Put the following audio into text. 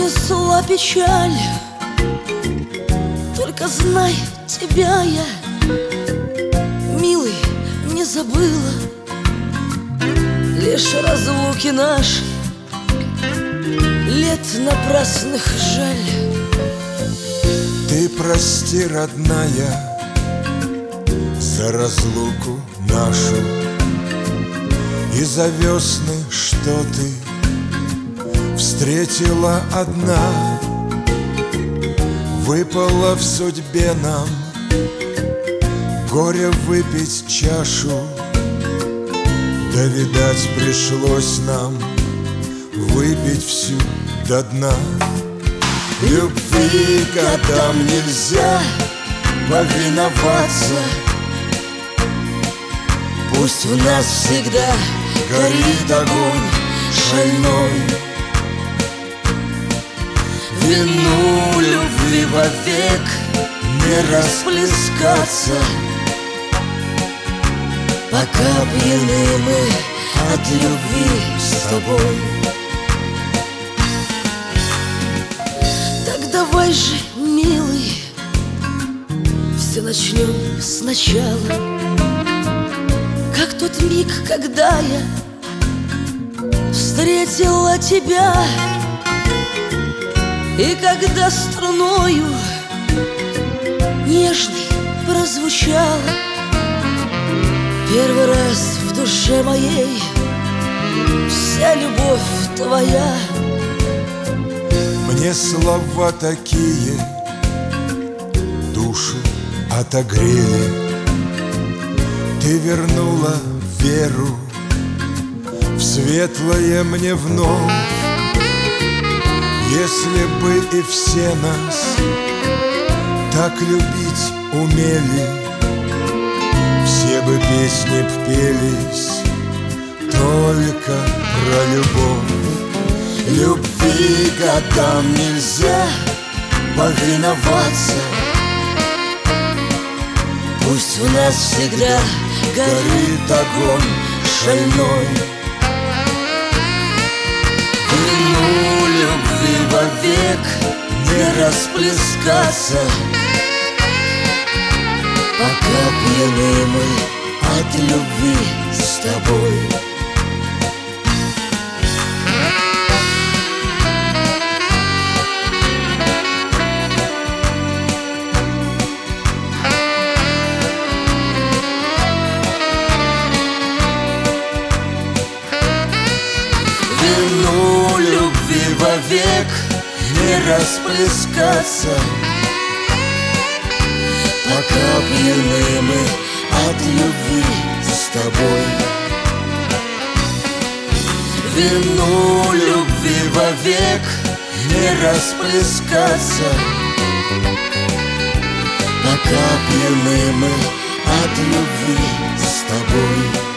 унесла печаль. Только знай, тебя я, милый, не забыла. Лишь разлуки наши, лет напрасных жаль. Ты прости, родная, за разлуку нашу и за весны, что ты встретила одна. Выпало в судьбе нам горе выпить чашу, да, видать, пришлось нам выпить всю до дна. Любви годам нельзя повиноваться, пусть в нас всегда горит огонь шальной. Вину любви вовек не расплескаться, пока пьяны мы от любви с тобой. Так давай же, милый, все начнем сначала, как тот миг, когда я встретила тебя. И когда струною нежной прозвучала первый раз в душе моей вся любовь твоя. Мне слова такие душу отогрели. Ты вернула веру в светлое мне вновь. Если бы и все нас так любить умели, все бы песни б пелись только про любовь. Любви годам нельзя повиноваться, пусть в нас всегда горит огонь шальной. Вину любви вовек не расплескаться, пока пьяны мы от любви с тобой. Вину любви вовек не расплескаться, пока пьяны мы от любви с тобой. Вину любви вовек не расплескаться, пока пьяны мы от любви с тобой.